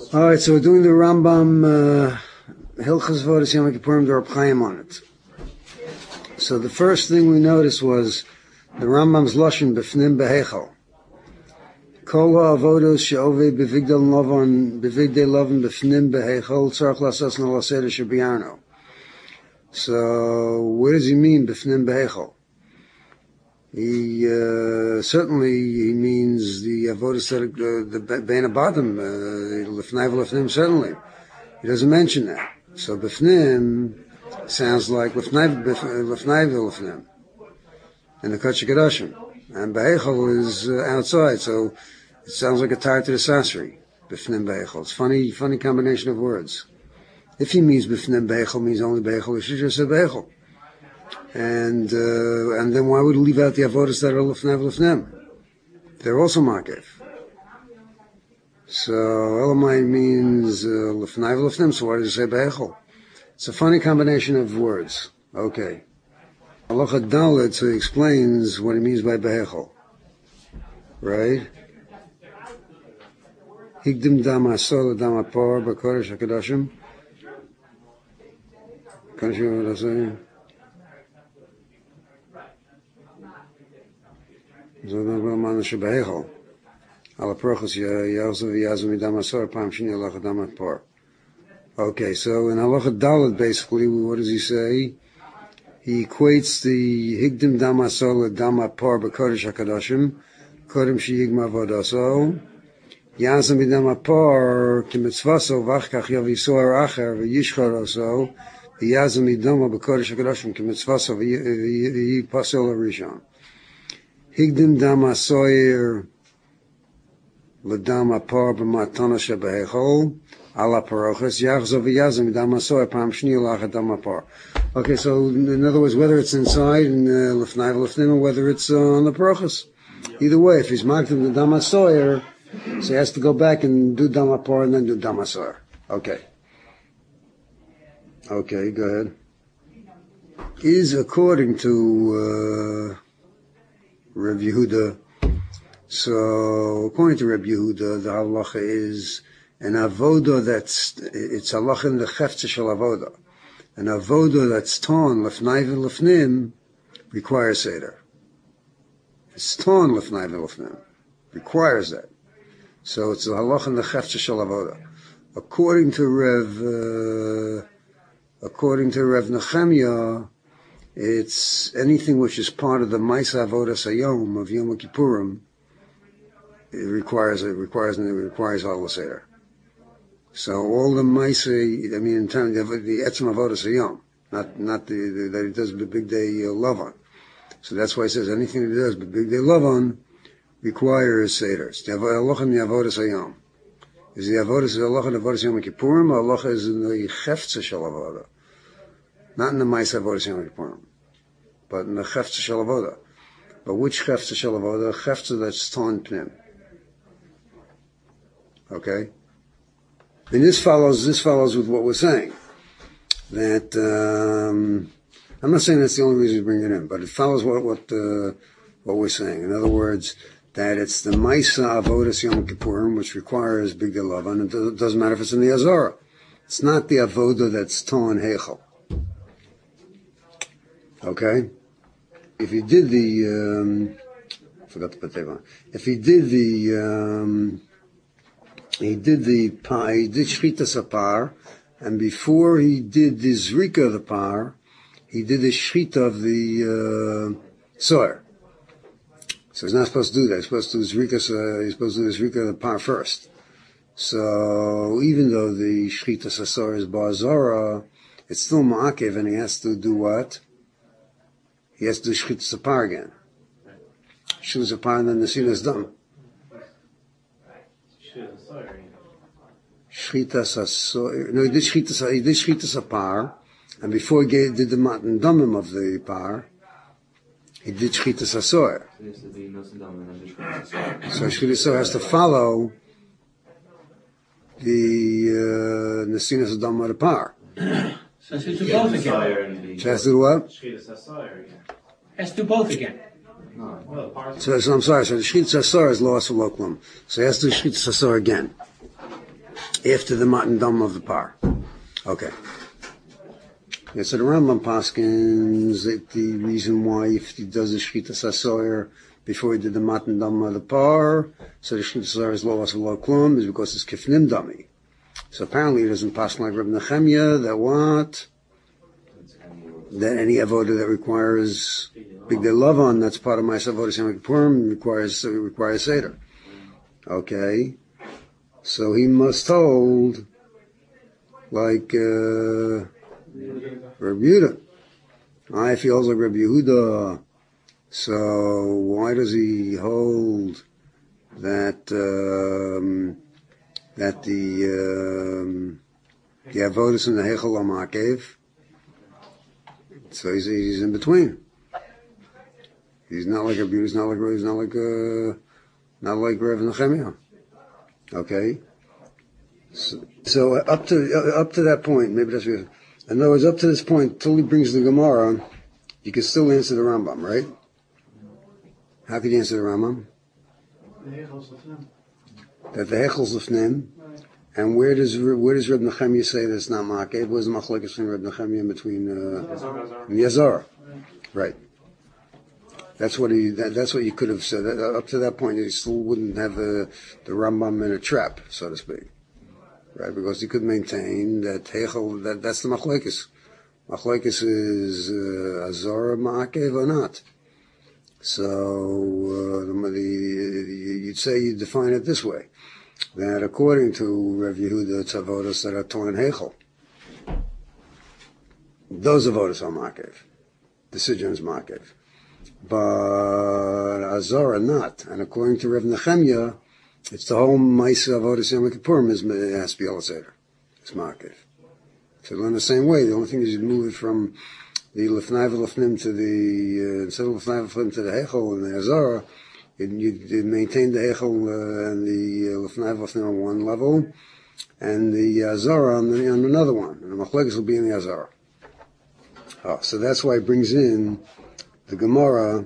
All right, so we're doing the Rambam Hilchos Avodas Yom Kippurim, the Reb Chaim on it. So the first thing we noticed was the Rambam's lashon b'fnim behechal. Kol ha'avodos she'ovei b'vigdei lovan b'fnim behechal tzarich lasos na'laseder shebiarno. So what does he mean b'fnim behechal? He certainly means the avodas that the bein abadim lifnai v'lifnim. Certainly, he doesn't mention that. So b'fnim sounds like lifnai v'lifnim and the Kodesh Kodashim, and behechal is outside. So it sounds like a tie to the sasri. B'fnim behechal. It's funny combination of words. If he means b'fnim behechal means only behechal, he should just say behechal. And then why would he leave out the avodas that are lifnei v'lifnim? They're also makev. So Elamai means lifnei v'lifnim. So why does he say behechal? It's a funny combination of words. Okay. Halacha Dalet, so he explains what he means by behechal. Right? Higdim dam asol dam apor b'kodesh hakadashim. Can you hear what I'm saying? Okay, so in other Halacha Dalet, basically, what does he say? He equates the Higdim Dam Asor Dam Apar B'Kodesh HaKadoshim Kodem Sheyigma Avodaso Yazam B'Dam Apar K'mitzvaso V'achkach Yavisoar Acher V'yishcharaso Yazam B'Dam B'Kodesh HaKadoshim K'mitzvaso V'yipasel Rishon Higdim Dam Asoyer L'Dam Apar B'Matana Shebehechol Ala Parochas Yachzov V'Yazam B'Dam Asoyer Pam Shni L'Achat Dam Apar. Okay, so in other words, whether it's inside in Lefnai V'Lefnim or whether it's on the Parochas, either way, if he's marked in the Dam Asoyer, so he has to go back and do Dam Apar and then do Dam Asoyer. Okay, go ahead. Is according to Reb Yehuda. So, according to Reb Yehuda, the halacha is an avoda it's halacha in the chefza shel avoda. An avoda that's torn, lefnai v'lefnim, requires seder. It's torn, lefnai v'lefnim, requires that. So it's a halacha in the chefza shel avoda. According to Rev Nechemia, it's anything which is part of the Maisa Avodas Hayom of Yom Kippurim. It requires Halacha Seder. So all the Maisa, in terms of the Etzem Avodas Hayom, not that he does the big day Lavan. So that's why he says anything that he does but big day Lavan requires Seder. It's the Halacha in the Avodas Hayom. Is the Halacha in the Avodas Yom Kippurim, or Halacha is in the Chefza Shel Avoda? Not in the Maisa Avodas Yom Kippurim, but in the Chefza Shel Avoda. But which Chefza Shel Avoda? Chefza that's torn pnim. Okay? And this follows with what we're saying. That, I'm not saying that's the only reason we bring it in, but it follows what we're saying. In other words, that it's the Maisa Avodas Yom Kippurim, which requires Big Day Lavan. It doesn't matter if it's in the Azara. It's not the Avoda that's torn Heichel. Okay? If he did forgot to put that on. If he did he did Shchitas HaPar, and before he did the Zrika of the Par, he did the Shchita of the Soyer. So he's not supposed to do that. He's supposed to do the Zrika of the Par first. So even though the Shchitas HaSoyer is Bar Zora, it's still Ma'akev, and he has to do what? He has to do Shchitas HaPar again. Shchitas HaPar and then the Nesinas Dam. Shchitas HaSoyer. No, he did Shchitas HaPar, and before he did the Matan Damim of the Par, he did Shchitas HaSoyer. So Shchitas HaSoyer has to follow the Nesinas Dam of the Par. So has to do both again. So has to do what? Has to do both again. So I'm sorry. So the Shchitas HaSoyer is lost for Loklam. So he has to do Shchitas HaSoyer again. after the matan dam of the par. Okay. Yeah, so the Rambam paskins that the reason why if he does the shchitas hasoyer before he did the matan dam of the par, so the shchitas hasoyer is lo asal lo klum, is because it's kifnim dami. So apparently it doesn't pass like Reb Nechemia that what? That any avoda that requires big day love on, that's part of my avoda Yom Kippurim, requires seder. Okay. So he must hold like Reb Yehuda. If he holds like Reb Yehuda, so why does he hold that that the avodas in the Heichal Amakev? So he's in between. He's not like Reb Yehuda. He's not like Reb Nechemia. Okay. So up to that point, maybe that's what. In other words, up to this point, till he brings the Gemara, you can still answer the Rambam, right? How could you answer the Rambam? That the Hechels Lefnim. And where does Reb Nechemia say that it's not Makev? Where's the machlokes between Reb Nechemia and between Yazara? Right. That's what you could have said. Up to that point, you still wouldn't have the Rambam in a trap, so to speak. Right, because he could maintain that Heichel, that's the machlokes. Machlokes is Azara Ma'akev or not. So you'd say you define it this way: that according to Rav Yehuda, it's avodas that are torn Heichel. Those avodas are Ma'akev. The Sidjon is Ma'akev, but Azara not. And according to Rav Nechemia, it's the whole Ma'aseh avodas Yom Kippurim it has to be Al Seder. It's Ma'akev. So in the same way, the only thing is you move it from the Lefnai V'Lefnim to the instead of Lefnai V'Lefnim to the Heichel and the Azara, you maintain the Heichel and the Lefnai V'Lefnim on one level, and the Azara on another one, and the machlokes will be in the Azara. So that's why it brings in the Gemara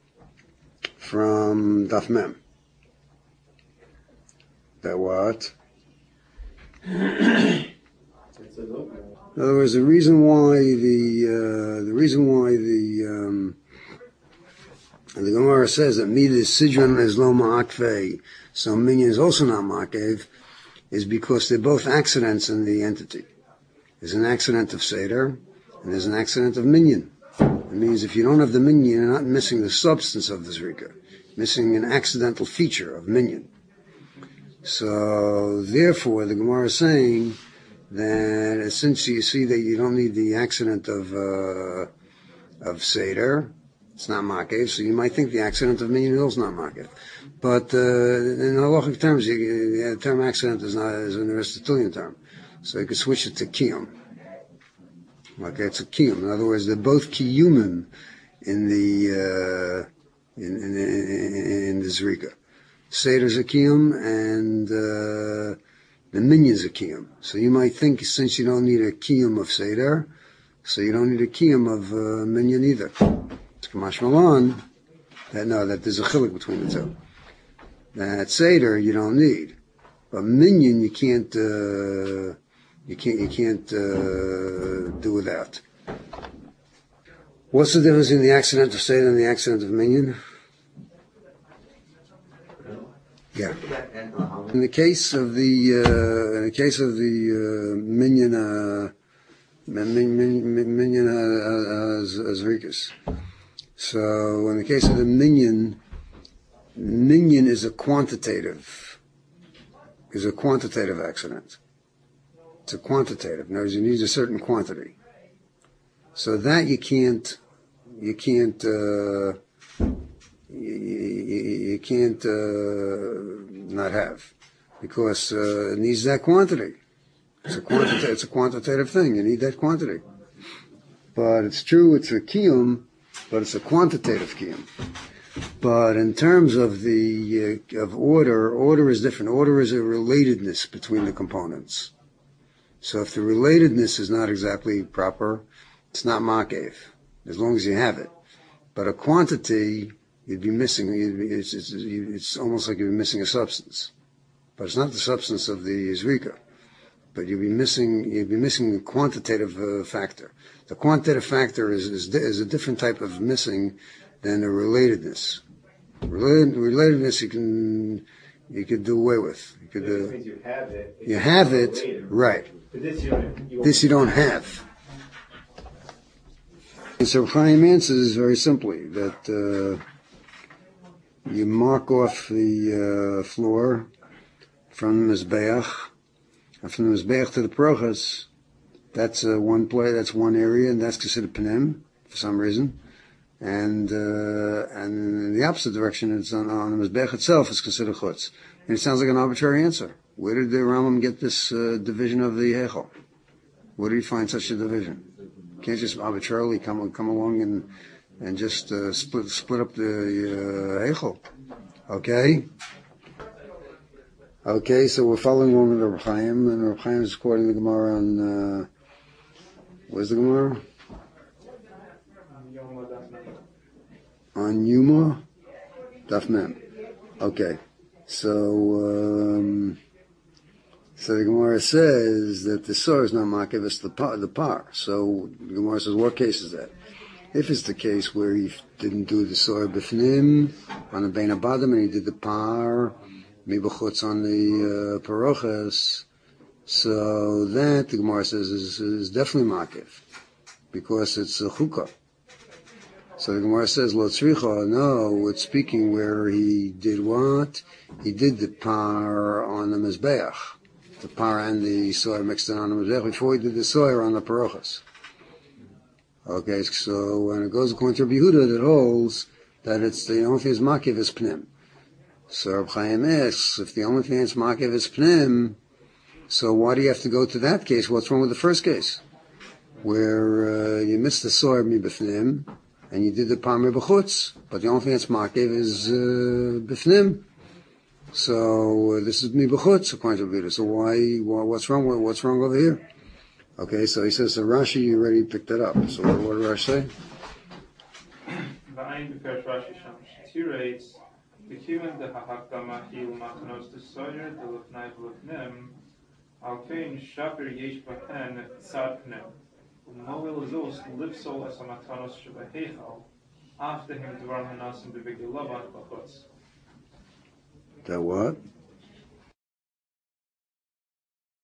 from Daf Mem. That what? In other words, the reason why the Gemara says that Midas Sidron is lo ma'akvei, so minyan is also not ma'akev, is because they're both accidents in the entity. There's an accident of Seder, and there's an accident of minyan. It means if you don't have the minyan, you're not missing the substance of the zrika, missing an accidental feature of minyan. So therefore, the Gemara is saying that since you see that you don't need the accident of Seder, it's not Makev, so you might think the accident of minyan is not Makev. But in halachic terms, the term accident is an Aristotelian term, so you could switch it to kiyum. Okay, it's a kiyum. In other words, they're both kiyumim in the zrika. Seder's a kiyum and the minyan's a kiyum. So you might think since you don't need a kiyum of Seder, so you don't need a kiyum of minyan either. It's Kamash Malan that there's a chilik between the two. That Seder you don't need, but minyan you can't do without. What's the difference in the accident of Seder and the accident of minyan? Yeah. In the case of the minyan azrikas. So in the case of the minyan is a quantitative accident. It's a quantitative. In other words, you need a certain quantity. So that you can't not have, because it needs that quantity. It's a quantitative thing. You need that quantity. But it's true, it's a kiyum, but it's a quantitative kiyum. But in terms of the of order is different. Order is a relatedness between the components. So if the relatedness is not exactly proper, it's not makev, as long as you have it. But a quantity, you'd be missing. It's almost like you'd be missing a substance, but it's not the substance of the zrika. but you'd be missing the quantitative factor. The quantitative factor is a different type of missing than the relatedness. Relatedness you could do away with. You could. You have it, right? This you don't have. And so Chaim answers very simply that you mark off the floor from the Mizbeach, and from the Mizbeach to the Parochas. That's one that's one area, and that's considered Panim for some reason. And in the opposite direction, it's on the Mizbeach itself, is considered Chutz. And it sounds like an arbitrary answer. Where did the Rambam get this division of the Heichel? Where did he find such a division? You can't just arbitrarily come along and just split up the Heichel. Okay, so we're following along with Reb Chaim, and Reb Chaim is quoting the Gemara on, where's the Gemara? On Yuma, Daf Mem. Okay, so the Gemara says that the Sor is not Makev, it's the par. So the Gemara says, what case is that? If it's the case where he didn't do the Sor B'fnim on the Bein Abadim and he did the par Mibachutz on the Parochas, so that the Gemara says is definitely Makev because it's a Chukah. So the Gemara says, Lo Tzricha, no, it's speaking where he did what? He did the par on the Mizbeach. The par and the soy mixed in on the Mizbeach before he did the soy on the Parochas. Okay, so when it goes according to Rabbi Yehuda, that holds that it's the only thing is Makiv is Pnim. So Reb Chaim asks, if the only thing is Makiv is Pnim, so why do you have to go to that case? What's wrong with the first case? Where you missed the soy B'fnim, and you did the par B'chutz, but the only thing that's Makiv is B'fnim. So this is B'chutz according to Rabbi Yehuda. So what's wrong over here? Okay, so he says, so Rashi, you already picked that up. So what did Rashi say? That what?